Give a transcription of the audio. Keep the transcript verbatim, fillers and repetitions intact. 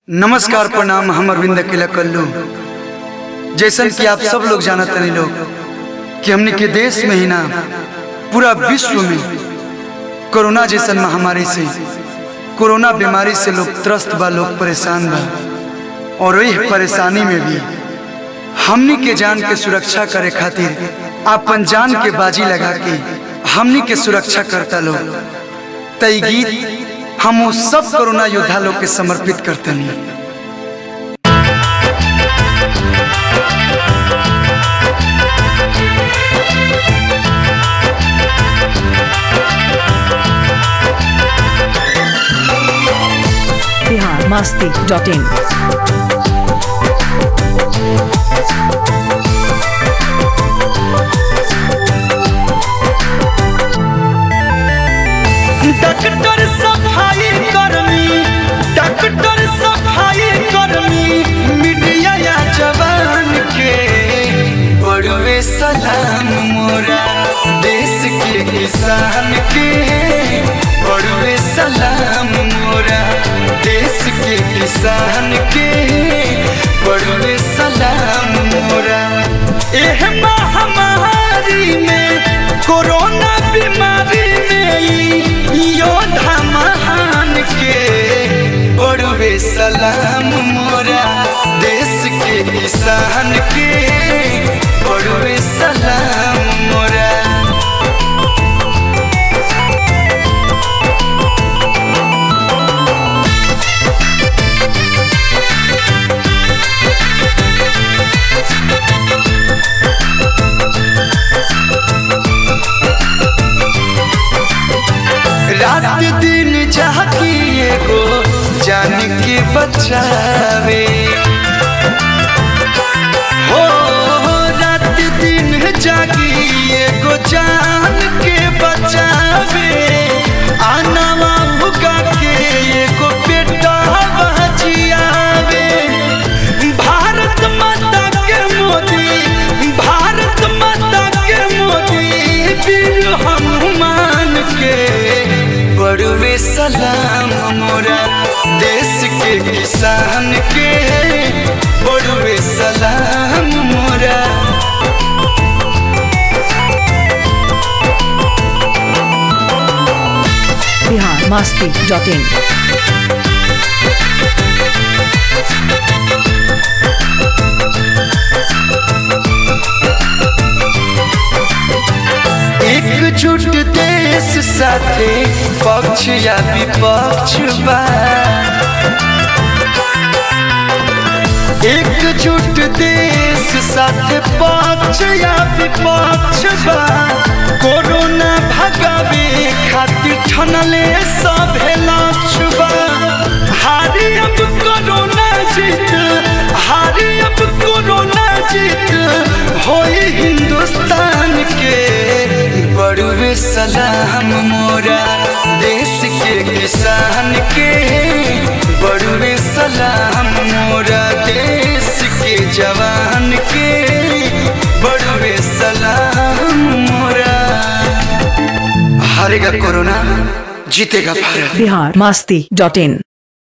नमस्कार प्रणाम। हम अरविंद अकेला कल्लू। जैसन कि आप सब लोग जानत नहीं लोग कि हमने के देश में ही ना पूरा विश्व में कोरोना जैसन महामारी से कोरोना बीमारी से लोग त्रस्त बा, लोग परेशान बा। और यह परेशानी में भी हमनी के जान के सुरक्षा करे खातिर अपन जान के बाजी लगा के हमनी के सुरक्षा करता लोग। तई गीत हम वो सब कोरोना योद्धा लोग के समर्पित करते हैं। Bihar Masti dot in. Doctor सफाई कर्मी, डॉक्टर सफाई कर्मी, मीडिया या जवान के बड़वे सलाम मोरा देश के किसान के बड़वे सलाम मोरा देश के किसान के बड़वे सलाम मोरा। एह महामारी में कोरोना बीमारी में योद्धा महान के बड़वे सलाम मोरा देश के किसान के बड़वे सलाम मोरा। रात दिन जागी एगो जान के बचावे हो, रात दिन जागी एगो जान के बचावे। आनावा उगा के एगो बेटा बचियावे। भारत माता के मोदी, भारत माता के मोदी वीर हनुमान के बड़वे सलाम मोरा देश के किसान के बड़वे सलाम मोरा। Bihar Masti dot in. एकजुट देश साथे पक्ष या विपक्ष बा, एकजुट देश साथे पक्ष या विपक्ष बा। कोरोना भगावे खातिर ठनले सभे लक्ष्य बा। हारी अब कोरोना जीत, हारी अब कोरोना जीत होई हिंदुस्तान के बड़वे सलाम मोरा देश के किसान के बड़वे सलाम मोरा देश के जवान के बड़वे सलाम मोरा। हारेगा कोरोना, जीतेगा भारत। बिहार मस्ती डॉट इन।